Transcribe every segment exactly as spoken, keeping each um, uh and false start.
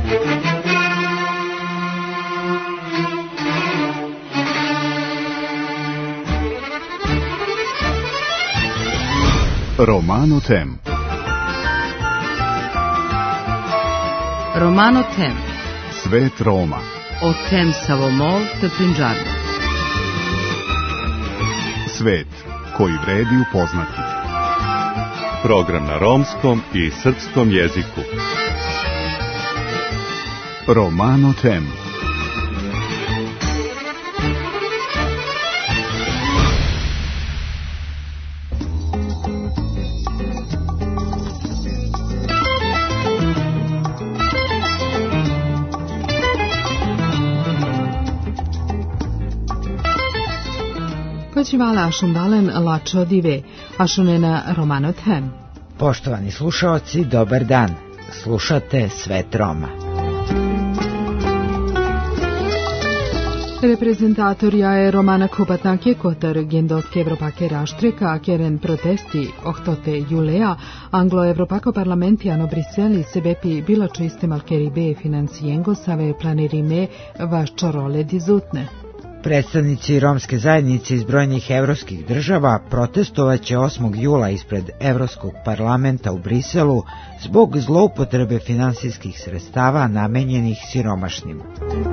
Romano Tem. Romano Tem. Svet Roma. O tem Savomol te Punjab. Svet koji vredi upoznati. Program na romskom i srpskom jeziku. Romano Tem. Počivala šundalen lačo dive, a šunena Romano Tem. Poštovani slušaoci, dobar dan. Slušate Svet Roma. Reprezentatorja je Romana Kupatnake kotar gendoske Evropake raštreka, keren protesti ohtote julea, anglo-evropako parlamentijano Briseli sebepi bilo čiste malkeribe financijengo save planirime vaščorole dizutne. Predstavnici romske zajednice iz brojnih evropskih država protestovaće osmog jula ispred Evropskog parlamenta u Briselu zbog zloupotrebe finansijskih sredstava namenjenih siromašnima.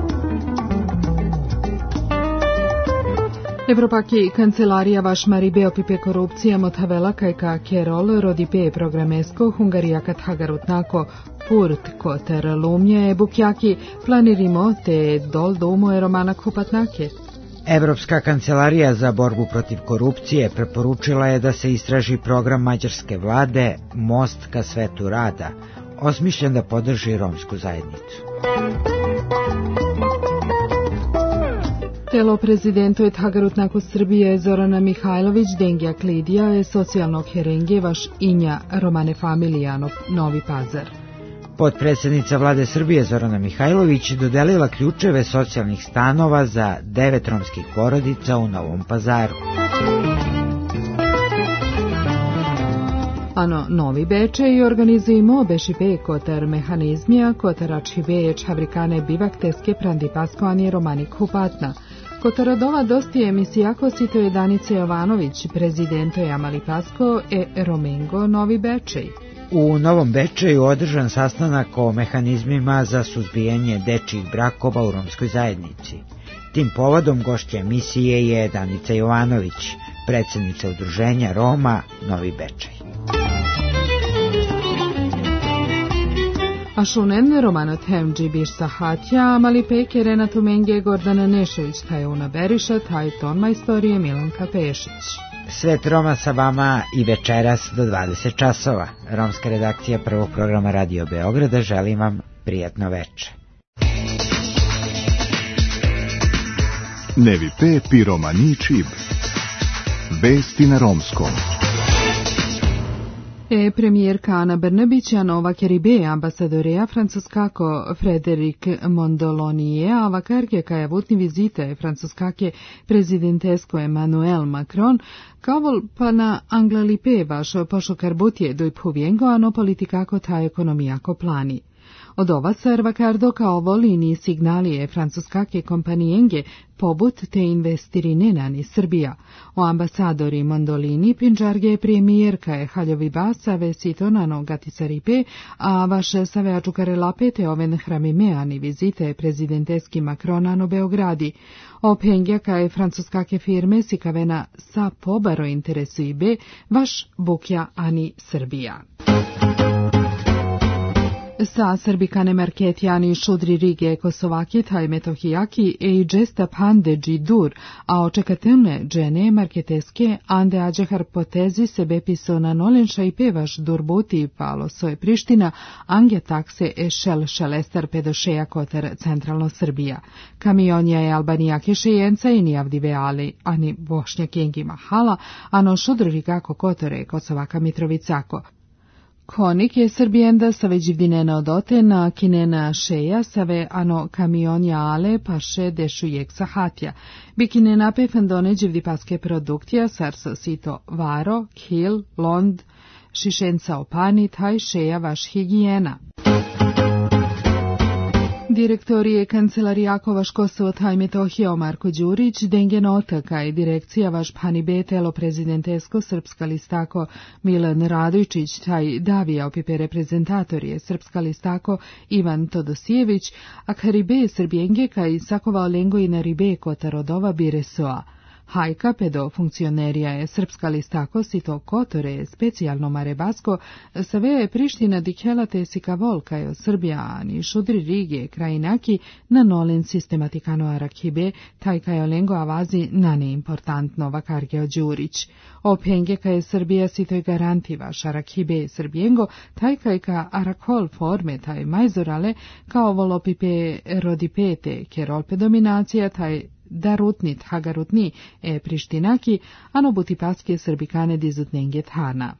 Evropaki kancelarija vaš maribe opipe korupcija motavela kajka kerol rodipe programesko Hungarija kat hagarutnako purt koter lumje bukjaki planirimo te dol domu je Romana Kupatnake. Evropska kancelarija za borbu protiv korupcije preporučila je da se istraži program mađarske vlade Most ka svetu rada, osmišljen da podrži romsku zajednicu. Telo prezidentu et Hagarutnaku Srbije Zorana Mihajlović Dengija Klidija je socijalnog herenge vaš inja Romane Familijano Novi Pazar. Potpredsjednica vlade Srbije Zorana Mihajlović dodelila ključeve socijalnih stanova za devet romskih porodica u Novom Pazaru. Ano Novi Bečej organizujemo bešipe kotar mehanizmija kotarački beč havrikane bivakteske prandipaskoanje Romani Kupatna. Kotarodova dosti emisijako sito je Danice Jovanović, prezidento je Amali Pasko e Romengo Novi Bečej. U Novom Bečeju održan sastanak o mehanizmima za suzbijanje dečjih brakova u romskoj zajednici. Tim povodom gošća emisije je Danica Jovanović, predsjednica udruženja Roma Novi Bečej. Ašunen Romano Tem Džibiš Sahatja, Amali Peke, Renatu Menge, Gordana Nešović, Tajuna Beriša, Taj ton majstorije Milanka Pešić. Svet Roma sa vama i večeras do dvadeset časova. Romska redakcija prvog programa Radio Beograda želi vam prijatno veče. Nevi pe pi romani čib. Vesti na romskom. E premijerka Ana Brnabić, a nova keribe ambasadoreja francuskako Frederik Mondolonije, a vakarke kaja vutni vizite francuskake prezidentesko Emmanuel Macron, kao pa na anglalipe vaš pošokarbutje doj povjengo, ano politikako ta ekonomijako plani. Od ova servakardo kao volini signalije francuskake kompanijenge pobut te investirinenani Srbija. O ambasadori Mondolini pinđarge premijerka je Haljovi basave sitonano gatisaripe, a vaše save ačukarelape te oven hramimeani vizite prezidenteski Macronano Beogradi. O pengjaka je francuskake firme sikavena sa pobaro interesu i be vaš bukja ani Srbija. Sa srbikane marketjani šudri Rige Kosovaki taj metohijaki e i džesta pande džidur, a očekatevne džene marketeske ande ađehar potezi sebe piso na nolenša i pevaš durbuti palo soje Priština, angja takse e šel šelestar pedošeja kotar centralno Srbija. Kamionja je Albanijake šejenca i nijavdive ali, ani Bošnjak jengi mahala, ano šudri Rigako kotore Kosovaka Mitrovicako. Konik je Srbijenda save dživdinena odote na kinena šeja save ano kamionja ale paše dešu jek sahatja. Bikinena pe fendone dživdipaske produktija sarso sito varo, kil, lond, šišenca opani taj šeja vaš higijena. Direktorije Kancelarija vaš Kosovo taj Metohija Marko Đurić, dengen otaka i direkcija vaš pani B telo prezidentesko srpska listako Milan Radojčić taj davija opipe reprezentatorije srpska listako Ivan Todosijević, a karibe srbijenge kaj sakovao lengo i na ribe kota rodova biresoa. Hajka pedo funkcionerija je srpska listako sito kotore specijalno marebasko save je Priština dikhelate sikavol kajo Srbija ani šudri Rige krajinaki na nolen sistematikano arakibe taj kajo lengo avazi na neimportantno vakargeo Đurić. Openge kaje Srbija sitoj garantiva šarakibe Srbijengo taj kaj ka arakol forme taj majzorale kao volopipe rodipete kerolpe dominacija taj darutnit hagarutni e Prištinaki, ano butipaske srbikane dizutnenget hana.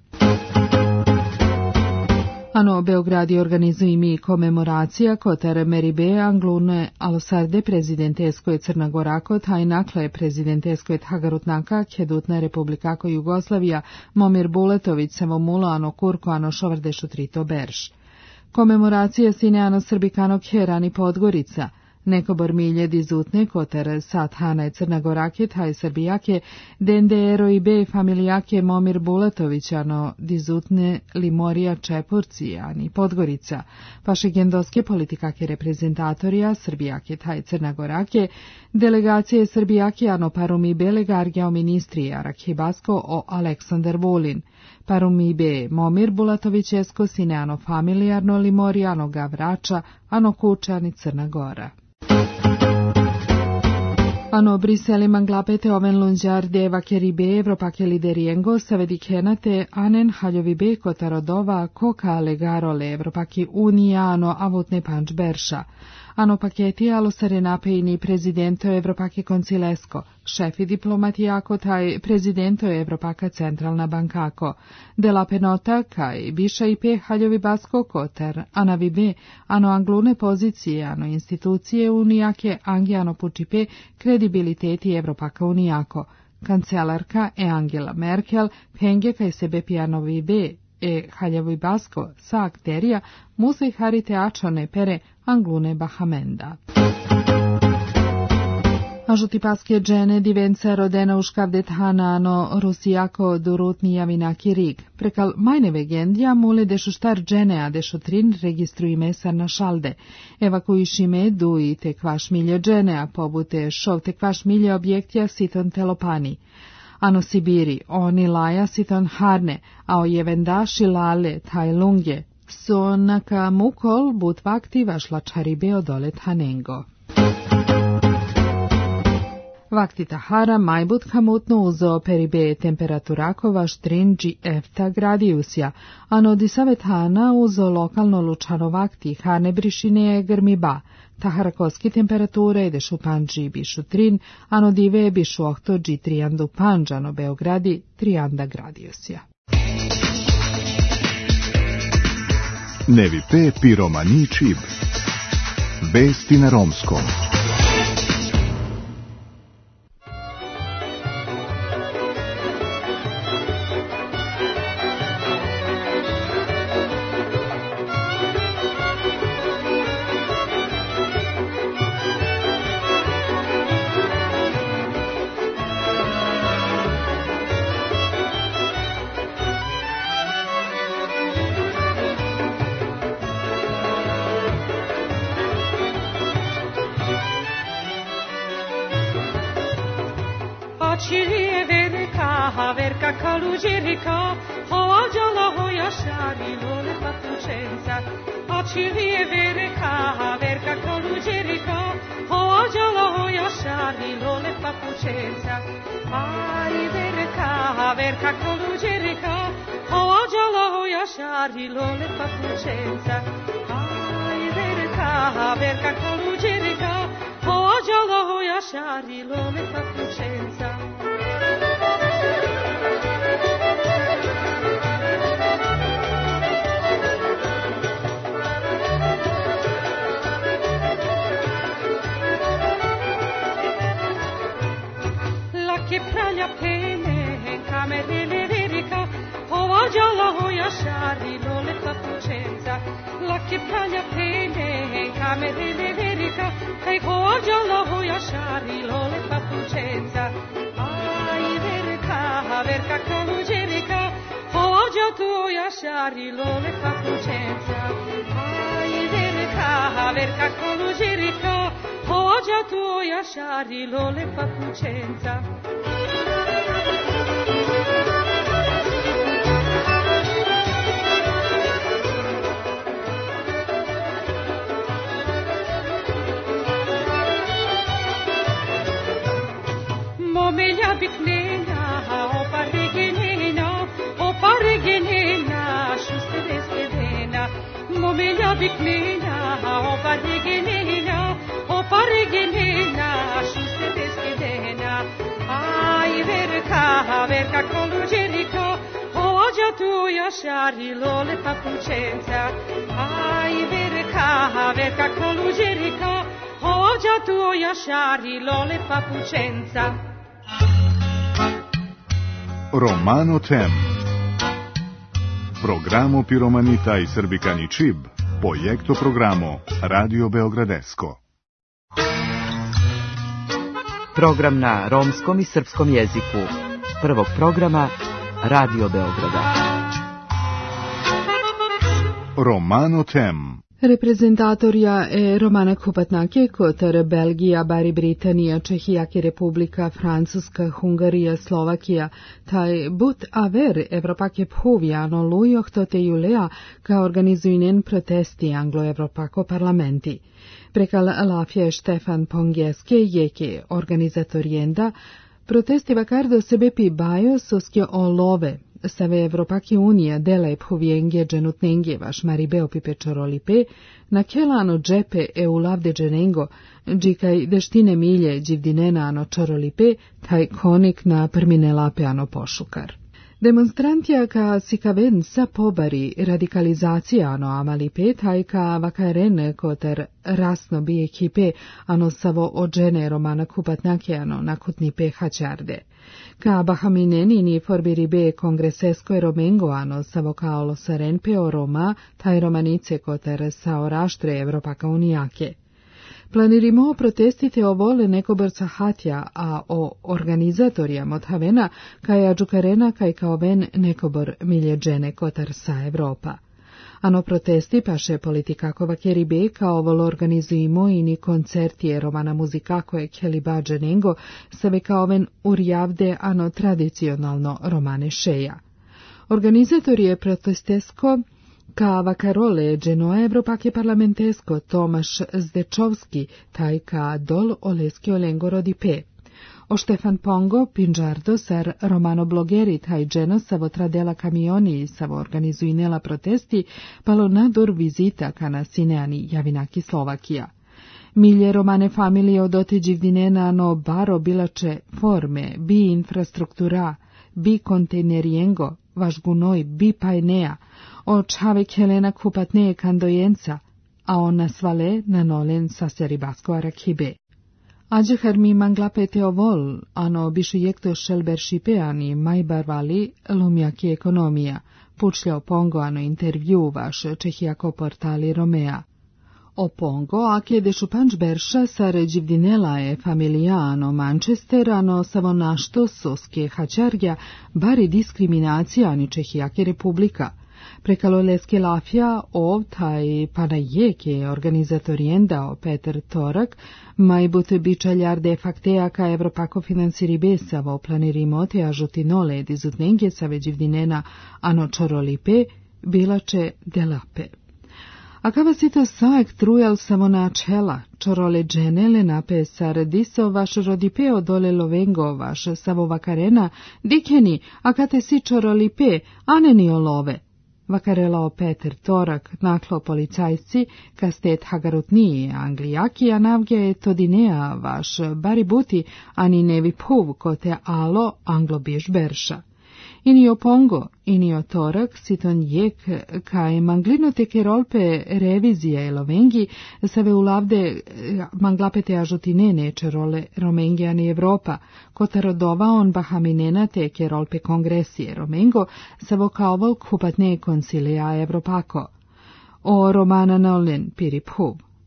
Ano Beogradi organizuje mi komemoracija kotar meribe anglune alosarde prezidenteskoje Crnagorako taj nakle prezidenteskoje hagarutnaka kedutna republikako Jugoslavija Momir Buletović Savomulo ano Kurko ano Šovardešo Trito Berš. Komemoracija sine ano srbikano Herani Podgorica, neko bormilje dizutne kotar sat hana Crnagorake taj Srbijake, dende ero i be familijake Momir Bulatović, ano dizutne Limorija Čepurci, ani Podgorica, paše gendoske politikake reprezentatorija Srbijake taj Crnagorake, delegacije Srbijake, ano parumi belegargeo ministri Arakibasko o Aleksandar Vulin, parumi be Momir Bulatović esko sine ano familijarno Limorija, ano Gavrača, ano Kučani Crna Gora. Ano Briseli manglapete oven lunđar deva keribe Evropake lideriengo savedikhenate anen haljovibe kotarodova koka legarole Evropaki unija ano avutne panč berša. Ano paketi alo sarenapeini prezidento Evropake koncilesko, šefi diplomatijako taj prezidento Evropaka centralna bankako, dela penota kaj biša i pe haljovi basko kotar, ana vibe, ano anglune pozicije, ano institucije unijake, angi ano pučipe kredibiliteti Evropaka unijako, kancelarka e Angela Merkel, penge kaj sebe pijano vibe, e haljavi basko sa akterija musej harite ačone pere anglune bahamenda. Ažuti paske džene divenca rodena u škavdet hanano rusijako durutni javinaki rig. Prekal majne vegendja mule dešo štar džene a dešo trin registruji mesar na šalde. Evakuišime du i tekvaš milje džene a pobute šov tekvaš milje objektja siton telopani. Ano Sibiri, oni laja siton harne, a o jevendaši lale taj lungje, sonaka mukol but vakti vašla čaribe odolet hanengo. Vakti tahara majbut hamutno uzo peribe temperaturako vaš trinđi efta gradiusja, ano disavet hana uzo lokalno lučano vakti hane brišine grmi ba, taharakoski temperature dešu panđi bišu trin, ano dive bišu ohto dži trijandu panđano Beogradi trijanda gradiusja. Nevi pe piromani čib. Vesti na romskom. Čirije verka, verka kaluđerika, hođala hoja šari lole papučenca. A čirije verka, verka kaluđerika, hođala hoja šari lole papučenca. Aj verka, verka kaluđerika, hođala hoja šari lole papučenca. Aj verka, verka kaluđerika, hođala hoja šari lole papučenca. Lake pralja pene, kamere lirika, hođala hoja šari lole papučenca. Lake pralja pene, kamere lirika, verica, kai hoa gialla hoia sharilo le papucenza. Ai verica, verca calugerica, hoa giatuia sharilo le papucenza. Ai verica, verca calugerica, hoa giatuia sharilo le papucenza. Momelia bicnena, o paregenena, o paregenena, schuste destedena. Momelia bicnena, o paregenena, o paregenena, schuste destedena. Ai verca, verca colugerica, o agia tuia sharilo le papucenza. Ai verca, verca colugerica, o agia tuia sharilo le papucenza. Romano Tem. Programo Piromanita i Srbikani Čib, projekto programo Radio Beogradesko. Program na romskom i srpskom jeziku. Prvog programa Radio Beograda. Romano Tem. Reprezentatorja je Romana Kupatnake, kotar Belgija, Bari Britanija, Čehijake Republika, Francuska, Hungarija, Slovakija, taj but aver Evropake phovijano lujohtote julea ka organizuinen protesti anglo-evropako parlamenti. Prekal lafje Štefan Pongeske jeke organizatorienda, protesti vakardo sebepi bajo soske olove, Save Evropaki unija dela e phovienge genutnenge vaš maribeo pipe čorolipe, na kelano džepe e ulavde dženengo, džikaj deštine milje dživdinena ano čorolipe, taj konik na prmine lape ano pošukar. Demonstrantija ka sikaven sa pobari radikalizacija ano amalipe, taj ka vakaren koter rasno bi ekipe ano savo ođene Romana Kupatnake ano nakutnipe hačarde. Ka bahamineni ni forbiribe kongresesko e romengo ano savo kaolo sarenpe o Roma, taj romanice koter sa oraštre Evropaka unijake. Planirimo protestite o vole neko brca hatja, a o organizatorija modhavena kaj adžukarena kaj kao ven nekobor miljeđene kotar sa Evropa. Ano protesti paše politikakova keribe kao vol organizujemo i ni koncertije Romana muzikako je keliba dženengo save kao ven urjavde ano tradicionalno Romane šeja. Organizator je protestesko ka vakarole dženo Evropake parlamentesko Tomaš Zdečovski, taj ka dol oleski olengo rodipe. O Štefan Pongo, Pinžardo, sar Romano blogeri, taj dženo savo tradela kamioni savo organizuinela protesti, palo nadur vizita ka na sineani javinaki Slovakija. Milje Romane familije odoti dživdinena no baro bilače forme, bi infrastruktura, bi kontejnerijengo, vaš gunoj, bi pajnea, o čave Helena Kupatneje kandojenca, a ona svale na nolen sa seribasko arakibe. Ađehar mi manglapete ovol, ano bišu jekto šelber šipeani majbarvali lumjaki ekonomija, pučljao Pongo ano intervju vaš čehijako portali Romea. O Pongo, ake de šupanč berša sa ređivdinela je familijano Manchester, ano savo našto soske hačargja, bari diskriminacija ani Čehijake republika. Prekalo leske lafja ov taj panajeke organizatorienda o Peter Torak, majbut bičaljar de fakteja ka Evropako financiri besavo planirimo te ažutinole dizutnenge sa veđivdinena ano čorolipe, bilače delape. A kava si to saek trujal samo na čela, čorole dženele nape sar diso vaš rodipeo dole lovengo vaš savo vakarena, dikeni, a kate si čorolipe, aneni olove. Vakarelao Peter Torak, naklo policajci, kastet hagarutnije anglijaki, a navgja je todinea vaš baributi, ani nevi puv kote alo anglo biš berša. Inio Pongo, inio Torak, siton jek, kaj manglino te kerolpe revizija e lovengi, save ulavde manglapete ažutine neče role Romengiani Evropa, kota rodova on bahaminena te kerolpe kongresije Romengo, savo kaovol kupatne koncilija Evropako. O Romana nolen piri puv.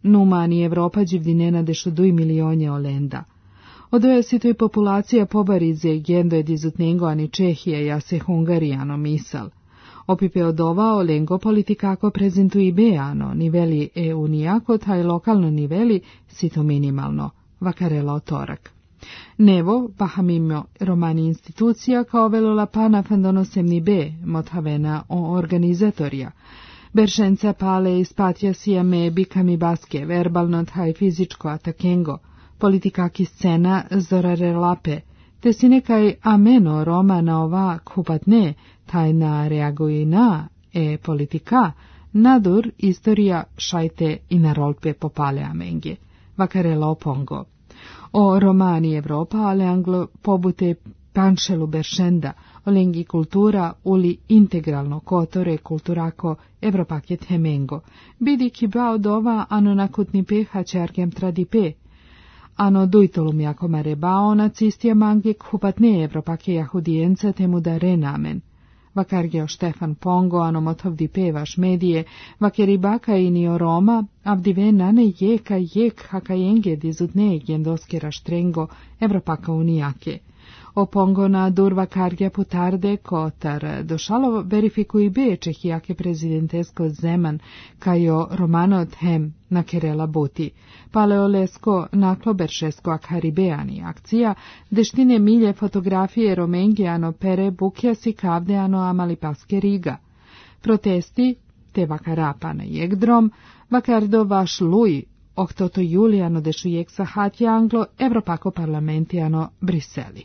numani Evropa đivdinena dešo dui milionje olenda. Odoja si toj populacija pobarize gendo ed izutnengo ani Čehije ja se Hungarijano misal. Opipe odova olengo politikako prezentui beano, niveli e unijako taj lokalno niveli sito minimalno, vakarela otorak. Nevo, bahamimo romani institucija kao velola pana fandonosemni be, mothavena o organizatorija. Beršenca pale ispatja sijame bikami baske, verbalno taj fizičko atakengo, politikaki scena zorare lape, te si nekaj ameno Roma na ova kupatne, taj na reagui na e politika, nadur istorija šajte i na rolpe popale amenge, vakarela opongo. O romani Evropa, ale anglo pobute panšelu beršenda, olengi kultura uli integralno kotore kulturako Evropaket hemengo, bidi kibao dova ano nakutni pe hačarkem tradipe, ano dujtolum jako marebao nacistija mange kupatne Evropake jahudijenca temu da renamen. Vakargeo Štefan Pongo, ano motovdi pevaš medije, vakeribaka i nio Roma, avdive nane jeka jek hakajenge dizutne gendoskera štrengo Evropaka unijake. O Pongo na dur vakargea putarde kotar došalo verifikui be čehijake prezidentesko Zeman, kajo Romano hem na kerela buti. Paleolesko naklo beršesko akaribeani akcija, deštine milje fotografije romengiano pere bukjasi kavdeano amalipaske riga. Protesti, te vakarapana jegdrom, vakardo vaš luj, oktoto julijano dešu jek sahat anglo, Evropako parlamentijano Briseli.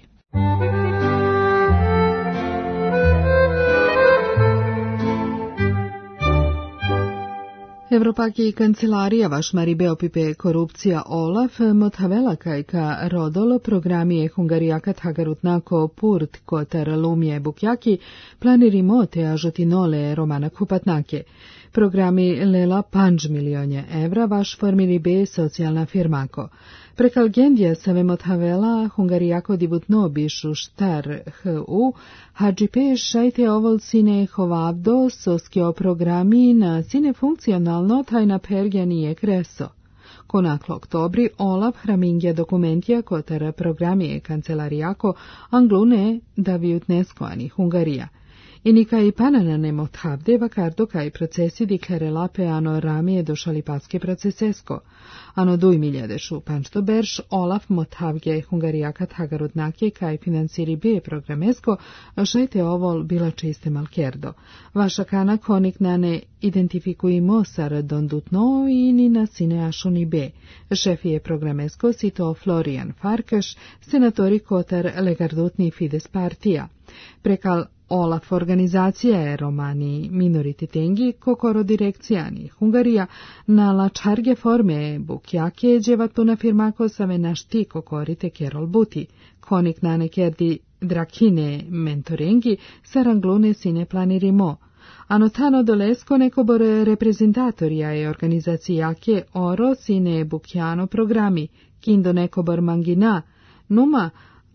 Evropaki kancelarija vaš maribe opipe korupcija Olaf mothavela kajka rodolo programije Hungarijaka tagarutnako purt kotar lumje bukjaki planirimo te ažotinole romana kupatnake. Programi lela panč milionje evra vaš formili be socijalna firmako. Prekal gendja save mothavela Hungarijako divutno bišu štar hu, hadžipe šajte ovol sine hovavdo soskio programi na sine funkcionalno taj na pergjanije kreso. Konaklo oktobri Olaf hramingja dokumentija kotara programije kancelarijako anglune da viutnesko ani Hungarija. I nika i panana ne mothavde vakardo kaj procesi dikerelape ano ramije došali paske procesesko. Ano duj miljadešu pančto berš Olaf mothavge Hungarijaka tagarudnake kaj financiri be programesko, šajte ovol bila čiste malkerdo. Vaša kana konik nane identifikujimo sar dondutno i ni na sine ašuni be. Šef je programesko sito Florian Farkaš, senatori kotar legardutni Fides partija. Prekal Olaf organizacija je romani minorititengi kokoro direkcijani Hungarija na lačarge forme bukjake dževatuna firmako save našti kokorite kerol buti, konik nane kerdi drakine mentorengi saranglune sine planirimo. Anotano dolesko nekobor reprezentatorija je organizacijake oro sine bukjano programi, kindo nekobor mangina, numa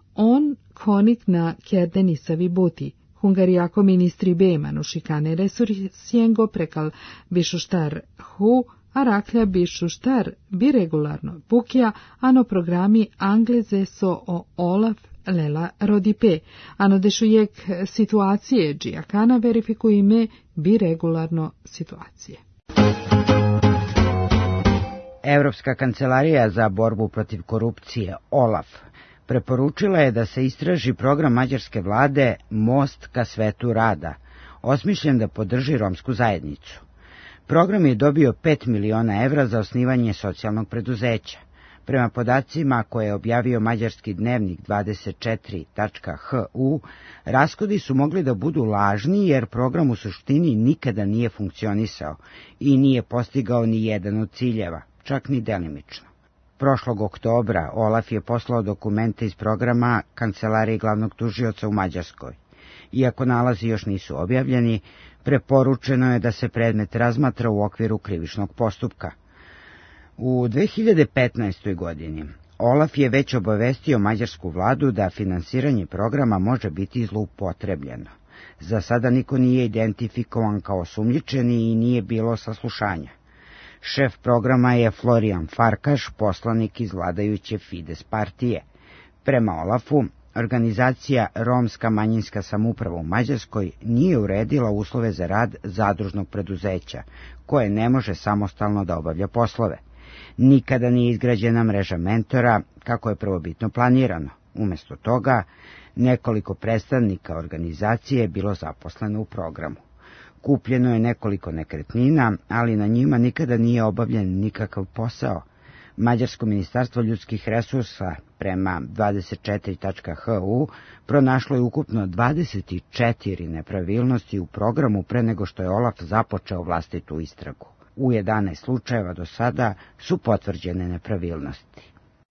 on konik na kerdeni savi buti. Hungarijako ministri be manušikane resursijengo prekal bišuštar hu, a raklja bišuštar bi regularno bukja, ano programi angleze so o Olaf lela rodipe, ano dešujek situacije džijakana verifikujime bi regularno situacije. Evropska kancelarija za borbu protiv korupcije Olaf preporučila je da se istraži program mađarske vlade Most ka svetu rada, osmišljen da podrži romsku zajednicu. Program je dobio pet miliona evra za osnivanje socijalnog preduzeća. Prema podacima koje je objavio mađarski dnevnik dvadeset četiri tačka hu, rashodi su mogli da budu lažni jer program u suštini nikada nije funkcionisao i nije postigao ni jedan od ciljeva, čak ni delimično. Prošlog oktobra Olaf je poslao dokumente iz programa Kancelariji glavnog tužioca u Mađarskoj. Iako nalazi još nisu objavljeni, preporučeno je da se predmet razmatra u okviru krivičnog postupka. U dve hiljade petnaestoj. godini Olaf je već obavestio mađarsku vladu da finansiranje programa može biti zloupotrebljeno. Za sada niko nije identifikovan kao osumnjičeni i nije bilo saslušanja. Šef programa je Florian Farkaš, poslanik iz vladajuće Fides partije. Prema Olafu, organizacija Romska manjinska samouprava u Mađarskoj nije uredila uslove za rad zadružnog preduzeća, koje ne može samostalno da obavlja poslove. Nikada nije izgrađena mreža mentora, kako je prvobitno planirano. Umjesto toga, nekoliko predstavnika organizacije je bilo zaposleno u programu. Kupljeno je nekoliko nekretnina, ali na njima nikada nije obavljen nikakav posao. Mađarsko ministarstvo ljudskih resursa prema dvadeset četiri tačka h u pronašlo je ukupno dvadeset četiri nepravilnosti u programu pre nego što je Olaf započeo vlastitu istragu. U jedanaest slučajeva do sada su potvrđene nepravilnosti.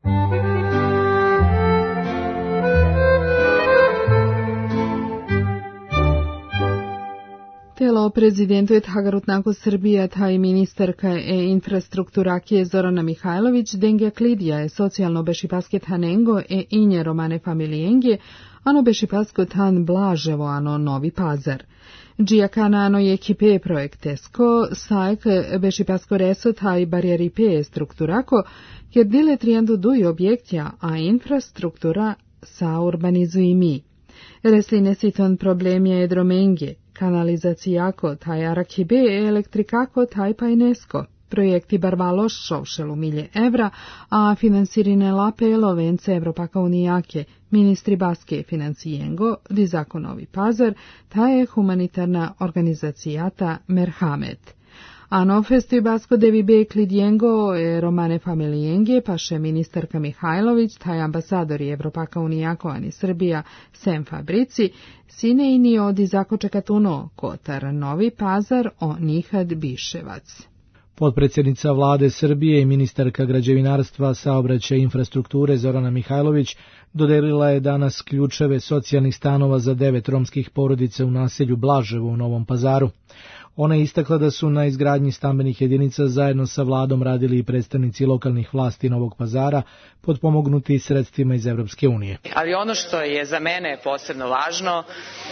Telo prezidentuje Hagarutnako Srbija, taj ministarka e infrastrukturakije Zorana Mihajlović, denga klidija je socijalno bešipasket hanengo e inje romane familijenje, ano bešipasko tan Blaževo, ano Novi Pazar. Džijakana ano je ekipe projektesko, sajk bešipasko reso taj barjeripe strukturako, jer dile trijandu duj objektja, a infrastruktura sa urbanizuj mi. Resline siton problemja je dromenge, kanalizacijako taj arakibe e elektrikako taj pajnesko. Projekti barvaloš šovšelu milje evra, a finansirine lape lovence Evropaka unijake, ministri baske financijengo, di zakonovi pazar, ta je humanitarna organizacijata Merhamet. Ano festi basko devi be klidjengo e romane familijenge, paše ministarka Mihajlović, taj ambasadori Evropaka unijako ani Srbija, Sem Fabrici, sine ini odi zakočekatuno, kotar Novi Pazar o Nihad Biševac. Potpredsjednica vlade Srbije i ministarka građevinarstva, saobraćaja i infrastrukture Zorana Mihajlović dodelila je danas ključeve socijalnih stanova za devet romskih porodica u naselju Blaževo u Novom Pazaru. Ona je istakla da su na izgradnji stambenih jedinica zajedno sa vladom radili i predstavnici lokalnih vlasti Novog Pazara, potpomognuti sredstvima iz Evropske unije. Ali ono što je za mene posebno važno,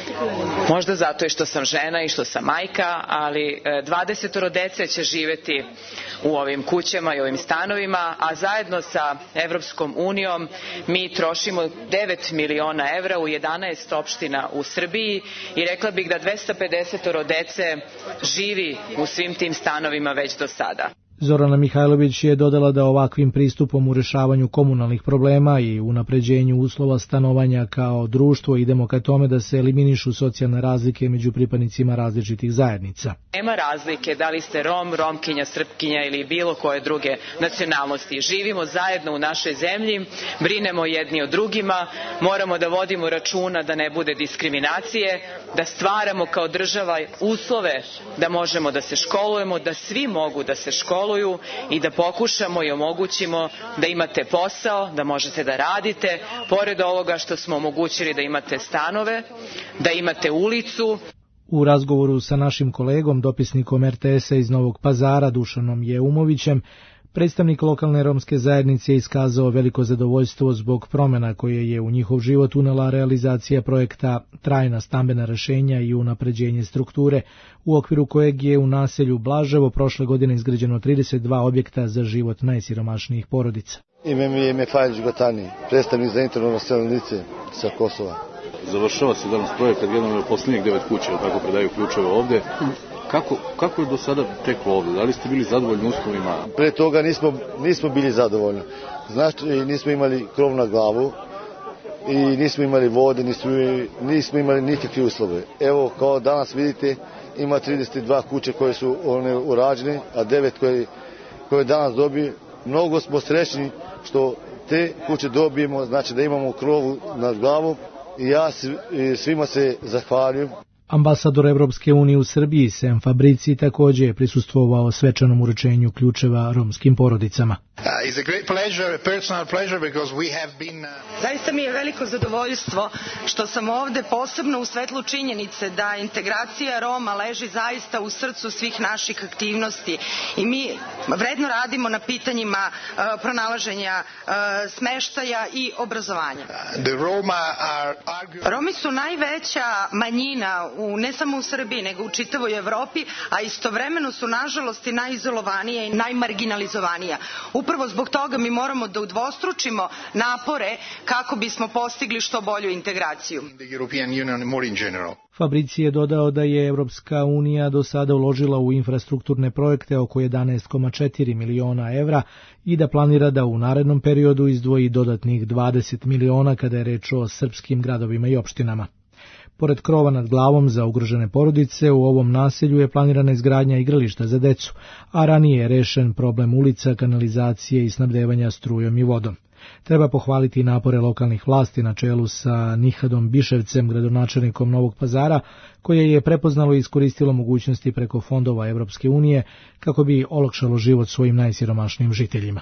možda zato i što sam žena i što sam majka, ali dvadesetoro dece će živjeti u ovim kućama i ovim stanovima, a zajedno sa Evropskom unijom mi trošimo devet miliona evra u jedanaest opština u Srbiji i rekla bih da dvesta pedeset dece živi u svim tim stanovima već do sada. Zorana Mihajlović je dodala da ovakvim pristupom u rešavanju komunalnih problema i unapređenju uslova stanovanja kao društvo idemo ka tome da se eliminišu socijalne razlike među pripadnicima različitih zajednica. Nema razlike da li ste Rom, Romkinja, Srpkinja ili bilo koje druge nacionalnosti. Živimo zajedno u našoj zemlji, brinemo jedni o drugima, moramo da vodimo računa da ne bude diskriminacije, da stvaramo kao država uslove da možemo da se školujemo, da svi mogu da se školuju i da pokušamo i omogućimo da imate posao, da možete da radite, pored ovoga što smo omogućili da imate stanove, da imate ulicu. U razgovoru sa našim kolegom, dopisnikom er te esa iz Novog Pazara, Dušanom Jeumovićem, predstavnik lokalne romske zajednice je iskazao veliko zadovoljstvo zbog promjena koje je u njihov život unela realizacija projekta Trajna stambena rešenja i unapređenje strukture, u okviru kojeg je u naselju Blaževo prošle godine izgrađeno trideset dva objekta za život najsiromašnijih porodica. Ime mi je Mefajlić Gotani, predstavnik za interno naselnice sa Kosova. Završava se danas projekat jednom od posljednjih devet kuća, tako predaju ključeve ovde. Kako, kako je do sada teklo ovdje? Da li ste bili zadovoljni uslovima? Pre toga nismo, nismo bili zadovoljni. Znači, nismo imali krov na glavu i nismo imali vode, nismo, nismo imali nikakve uslove. Evo, kao danas vidite, ima trideset dva kuće koje su one urađene, a devet koje, koje danas dobiju. Mnogo smo srećni što te kuće dobijemo, znači da imamo krovu nad glavom i ja svima se zahvaljujem. Ambasador Evropske unije u Srbiji, Sem Fabrici, također je prisustvovao svečanom uručenju ključeva romskim porodicama. Uh, it's a great pleasure, a personal pleasure, because we have been... Uh... Zaista mi je veliko zadovoljstvo što sam ovde, posebno u svetlu činjenice da integracija Roma leži zaista u srcu svih naših aktivnosti i mi vredno radimo na pitanjima uh, pronalaženja uh, smeštaja i obrazovanja. Uh, the Roma are argu... Romi su najveća manjina u, ne samo u Srbiji, nego u čitavoj Evropi, a istovremeno su nažalost i najizolovanija i najmarginalizovanija. Upravo zbog toga mi moramo da udvostručimo napore kako bismo postigli što bolju integraciju. Fabrici je dodao da je Evropska unija do sada uložila u infrastrukturne projekte oko jedanaest zarez četiri miliona evra i da planira da u narednom periodu izdvoji dodatnih dvadeset miliona kada je reč o srpskim gradovima i opštinama. Pored krova nad glavom za ugrožene porodice, u ovom naselju je planirana izgradnja igrališta za decu, a ranije je rešen problem ulica, kanalizacije i snabdevanja strujom i vodom. Treba pohvaliti napore lokalnih vlasti na čelu sa Nihadom Biševcem, gradonačelnikom Novog Pazara, koje je prepoznalo i iskoristilo mogućnosti preko fondova Evropske unije kako bi olakšalo život svojim najsiromašnijim žiteljima.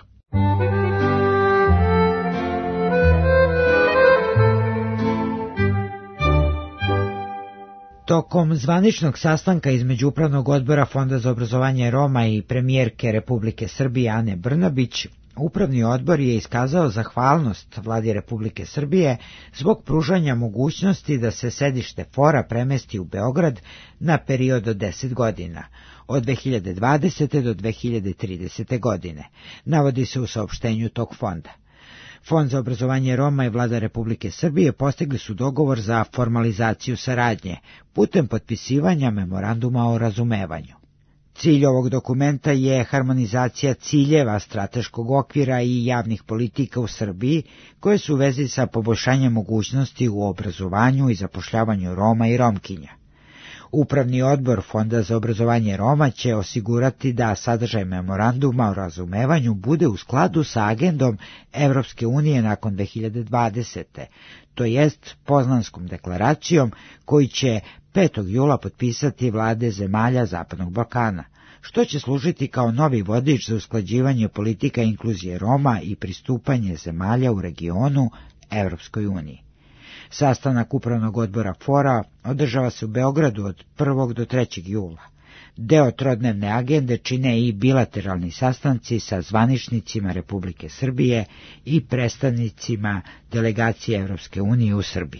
Tokom zvaničnog sastanka između Upravnog odbora Fonda za obrazovanje Roma i premijerke Republike Srbije Ane Brnabić, Upravni odbor je iskazao zahvalnost Vladi Republike Srbije zbog pružanja mogućnosti da se sedište fora premesti u Beograd na period od deset godina, od dve hiljade dvadesete do dve hiljade tridesete godine, navodi se u saopštenju tog fonda. Fond za obrazovanje Roma i Vlada Republike Srbije postigli su dogovor za formalizaciju saradnje putem potpisivanja memoranduma o razumevanju. Cilj ovog dokumenta je harmonizacija ciljeva strateškog okvira i javnih politika u Srbiji koje su u vezi sa poboljšanjem mogućnosti u obrazovanju i zapošljavanju Roma i Romkinja. Upravni odbor Fonda za obrazovanje Roma će osigurati da sadržaj memoranduma o razumevanju bude u skladu sa agendom Evropske unije nakon dve hiljade dvadesete, to jest Poznanskom deklaracijom koji će petog jula potpisati vlade zemalja Zapadnog Balkana, što će služiti kao novi vodič za usklađivanje politika inkluzije Roma i pristupanje zemalja u regionu Evropskoj uniji. Sastanak Upravnog odbora fora održava se u Beogradu od prvog do trećeg jula. Deo trodnevne agende čine i bilateralni sastanci sa zvaničnicima Republike Srbije i predstavnicima delegacije Evropske unije u Srbiji.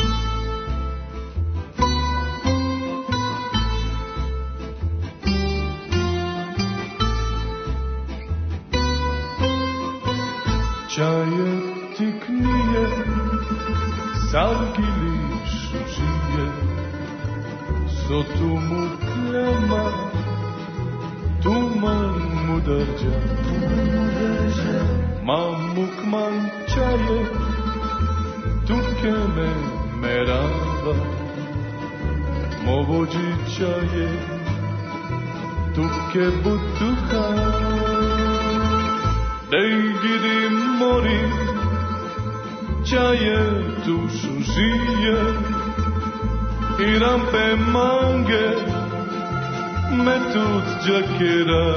Čaje tiknije, sargiliš žije, sotu mu klema, tuman mu drđa, mamuk man čaje, tuke me merava, movođi čaje, tuke butuha. Dej gidi mori, čaje tušu žije, i rampe mange, metut džakera,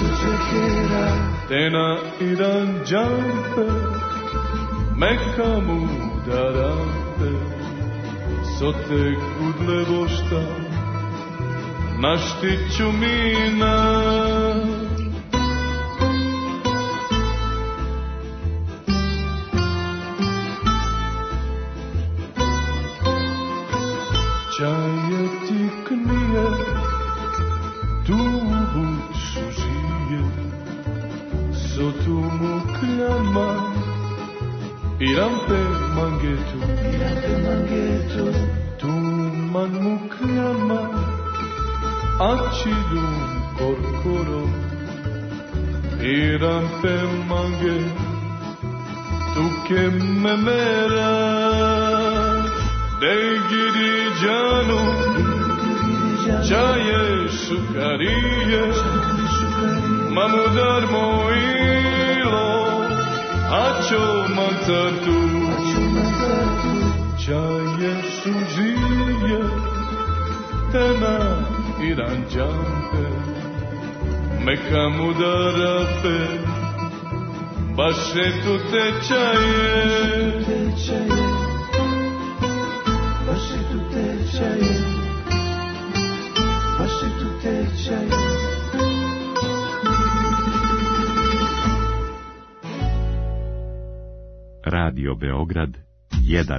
tena iran džampe, meka mu darampe, sote kudle vošta, naštiću mina. Čaje tiknije, tu buču žije, sotu mu kljama, i rampe mangetu, tu man mu kljama, a čidum korkorom, i rampe mange, tuke me mera. Dej gidi džanu, čaje šukarije, mamudar mojilo, a čo mancartu, čaje šužije, tena iran džampe, meka mudarape, baš eto tečaje, baš eto tečaje, baš eto tečaje. Radio Beograd jedan.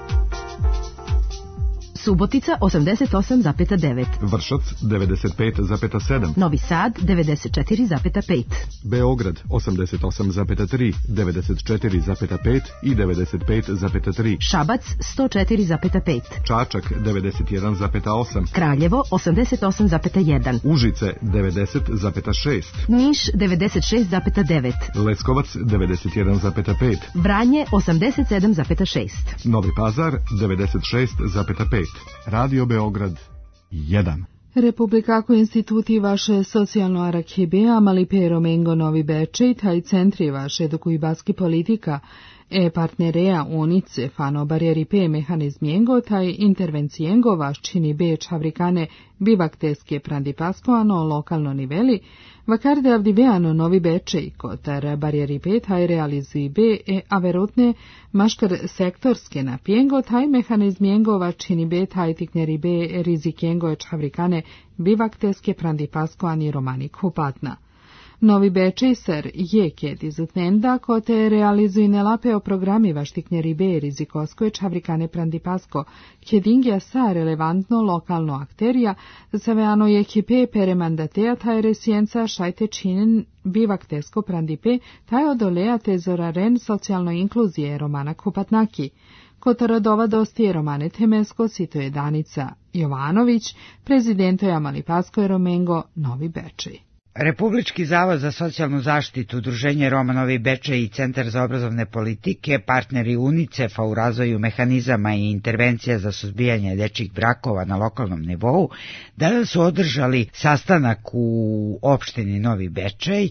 Subotica osamdeset osam zarez devet. Vršac devedeset pet zarez sedam. Novi Sad devedeset četiri zarez pet. Beograd osamdeset osam zarez tri, devedeset četiri zarez pet i devedeset pet zarez tri. Šabac sto četiri zarez pet. Čačak devedeset jedan zarez osam. Kraljevo osamdeset osam zarez jedan. Užice devedeset zarez šest. Niš devedeset šest zarez devet. Leskovac devedeset jedan zarez pet. Vranje osamdeset sedam zarez šest. Novi Pazar devedeset šest zarez pet. Radio Beograd jedan. Republikako instituti vaše socijalno Arakibe, Amalipero Mengo Novi Bečej, taj centri vaše edukujbaski politika, e partnerea unice fano barjeripe mehanizmiengo, taj intervencijengo vaš čini be čavrikane bivakteske prandipaskoano lokalno niveli, vakarde avdiveano Novi Bečej, kotar barjeripe taj realizui be e averotne maškar sektorske napijengo, taj mehanizmiengo vaš čini be taj tikneri be rizikijengo e čavrikane bivakteske prandipaskoani romani kupatna. Novi Bečej ser je ked izutnenda ko te realizuje nelapeo programi vaštiknjeri be rizikosko je čavrikane prandipasko, kedingja sa relevantno lokalno akterija, zaveano je kipe pere mandatea taj resijenca šajte činin bivaktesko prandipe, taj odolea te zoraren socijalno inkluzije romana kupatnaki. Kotarodova dostije romane temesko sito je Danica Jovanović, prezidento je Amalipasko Romengo Novi Bečej. Republički zavod za socijalnu zaštitu, Udruženje Roma Novi Bečej i Centar za obrazovne politike, partneri UNICEF-a u razvoju mehanizama i intervencija za suzbijanje dečjih brakova na lokalnom nivou, danas su održali sastanak u opštini Novi Bečej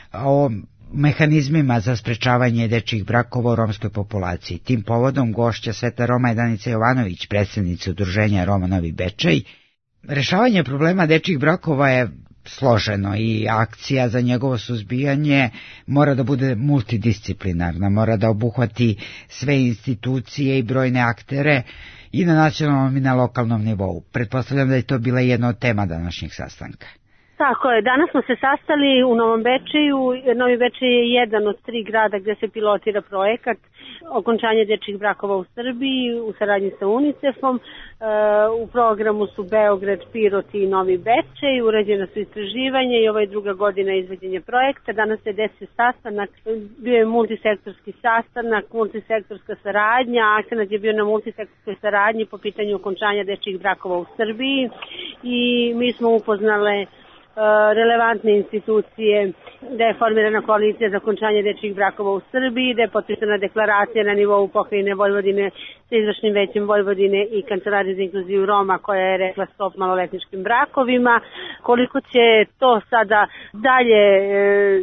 o mehanizmima za sprečavanje dečjih brakova u romskoj populaciji. Tim povodom gošća Sveta Roma je Danica Jovanović, predsjednica Udruženja Roma Novi Bečej. Rešavanje problema dečjih brakova je složeno i akcija za njegovo suzbijanje mora da bude multidisciplinarna, mora da obuhvati sve institucije i brojne aktere i na nacionalnom i na lokalnom nivou. Pretpostavljam da je to bila jedna od tema današnjeg sastanka. Tako je, danas smo se sastali u Novom Bečeju. Novi Bečej je jedan od tri grada gdje se pilotira projekat okončanje dečjih brakova u Srbiji u saradnji sa UNICEF-om. E, u programu su Beograd, Pirot i Novi Bečej, urađena su istraživanja i ovo je druga godina izvođenja projekta. Danas se desi sastanak, bio je multisektorski sastanak, multisektorska saradnja, akcenat je bio na multisektorskoj saradnji po pitanju okončanja dečjih brakova u Srbiji i mi smo upoznale relevantne institucije, da je formirana koalicija za okončanje dečjih brakova u Srbiji, da je potpisana deklaracija na nivou pokrajine Vojvodine sa izvršnim većem Vojvodine i Kancelarije za inkluziju Roma koja je rekla stop maloletničkim brakovima. Koliko će to sada dalje e,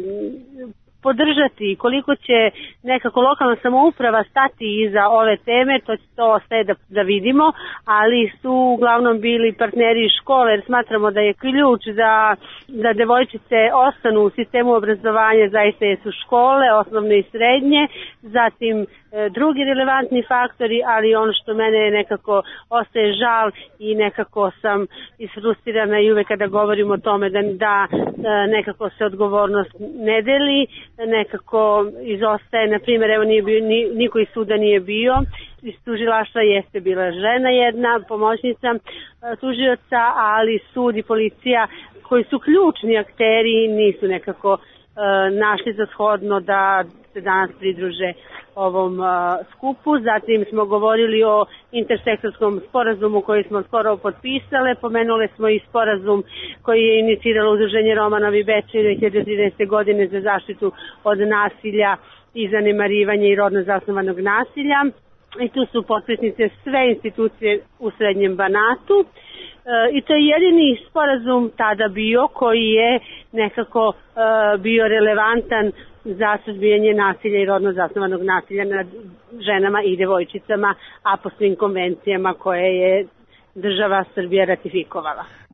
podržati, koliko će nekako lokalna samouprava stati iza ove teme, to, to ostaje da, da vidimo, ali su uglavnom bili partneri iz škole, jer smatramo da je ključ da, da devojčice ostanu u sistemu obrazovanja, zaista su škole, osnovne i srednje, zatim e, drugi relevantni faktori, ali ono što mene nekako ostaje žal i nekako sam isfrustirana i uvek kada govorim o tome da, da nekako se odgovornost ne deli, nekako izostaje, na primjer, evo nije bio, ni, niko iz suda nije bio, iz tužilaštva jeste bila žena jedna, pomoćnica tužioca, ali sud i policija koji su ključni akteri nisu nekako uh, našli za shodno da se danas pridruže ovom uh, skupu. Zatim smo govorili o intersektorskom sporazumu koji smo skoro potpisale. Pomenuli smo i sporazum koji je iniciralo Udruženje Roma Novi Bečej dve hiljade trinaeste. godine za zaštitu od nasilja i zanemarivanja i rodno zasnovanog nasilja. I tu su potpisnice sve institucije u Srednjem Banatu. E, I to je jedini sporazum tada bio koji je nekako e, bio relevantan za suzbijanje nasilja i rodno zasnovanog nasilja nad ženama i devojčicama, a po svim konvencijama koje je država Srbija ratifikovala.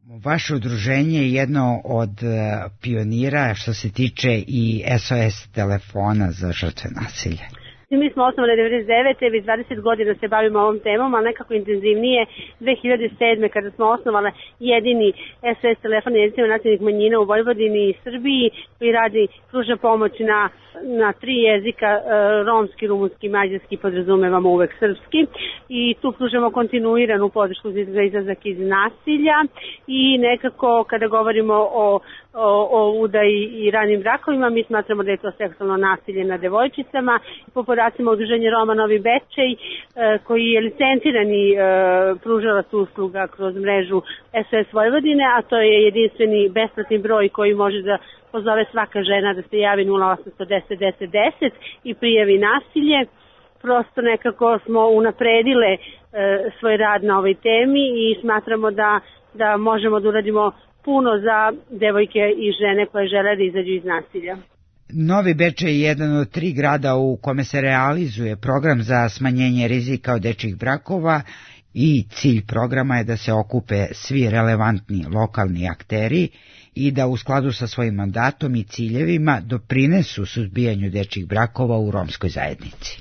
Vaše udruženje je jedno od pionira što se tiče i S O S telefona za žrtve nasilja. Mi smo osnovane devedeset devete. već dvadeset godina se bavimo ovom temom, ali nekako intenzivnije dve hiljade sedme. kada smo osnovali jedini S O S telefon na jezicima nacionalnih manjina u Vojvodini i Srbiji, koji radi, pruža pomoć na, na tri jezika, e, romski, rumunski i mađarski, podrazumevamo uvek srpski, i tu pružamo kontinuiranu podršku za izlazak iz nasilja i nekako kada govorimo o, o, o udaji i ranim brakovima, mi smatramo da je to seksualno nasilje na devojčicama. Po podacima Udruženja Roma Novi Bečej, e, koji je licencirani e, pružalac usluga kroz mrežu S O S Vojvodine, a to je jedinstveni besplatni broj koji može da pozove svaka žena da se javi nula osamsto deset deset deset i prijavi nasilje. Prosto nekako smo unapredile e, svoj rad na ovoj temi i smatramo da, da možemo da uradimo puno za devojke i žene koje žele da izađu iz nasilja. Novi Bečej je jedan od tri grada u kome se realizuje program za smanjenje rizika od dečjih brakova i cilj programa je da se okupe svi relevantni lokalni akteri i da u skladu sa svojim mandatom i ciljevima doprinesu suzbijanju dečjih brakova u romskoj zajednici.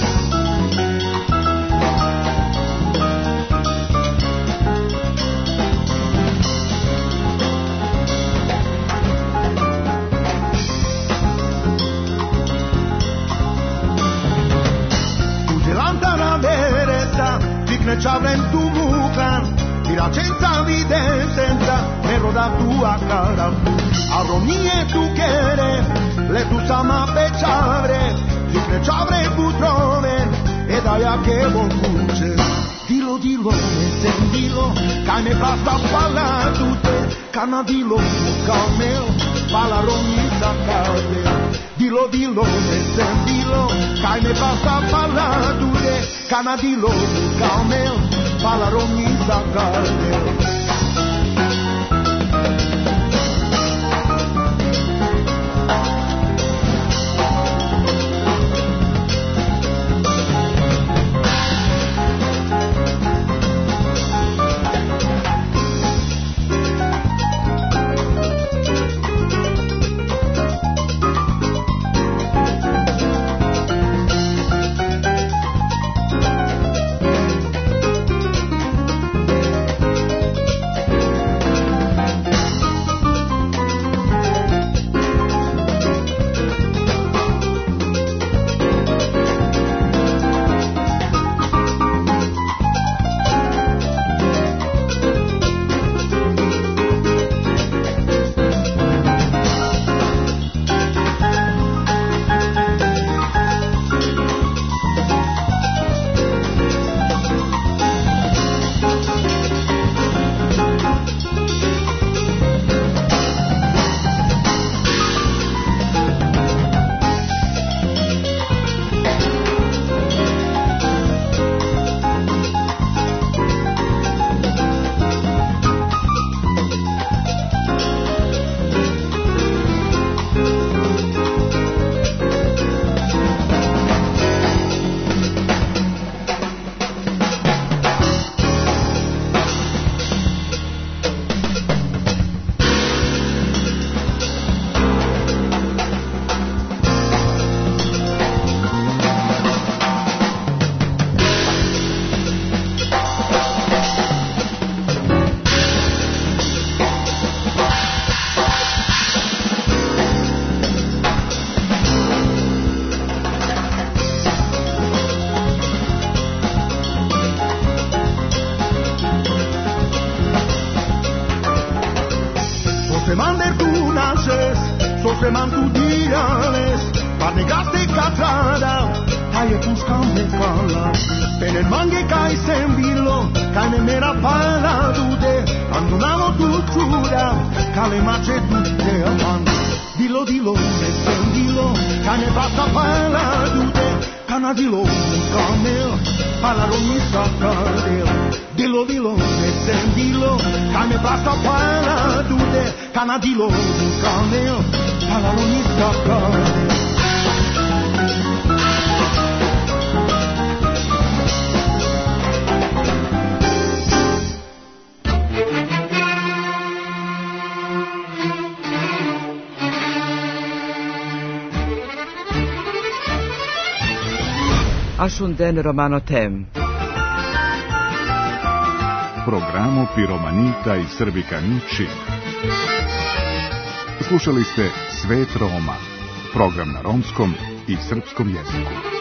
Ci avrem tu mucan e la senza evidenza pero da tua cara a romnie tu quere le tu sama pechavre ci crechavre putrove e daia che bon cuce dilo dilo e sentilo che me basta parlare tutte cana dilo camel pala romita cade dilo dilo e sentilo che me basta parlare tutte cana dilo camel pala romita cade. Canadilo, camel, alla lunita cade. Ashunden Romano Tem. Programo Piromanita i Srbikani Čib. Slušali ste Svet Roma, program na romskom i srpskom jeziku.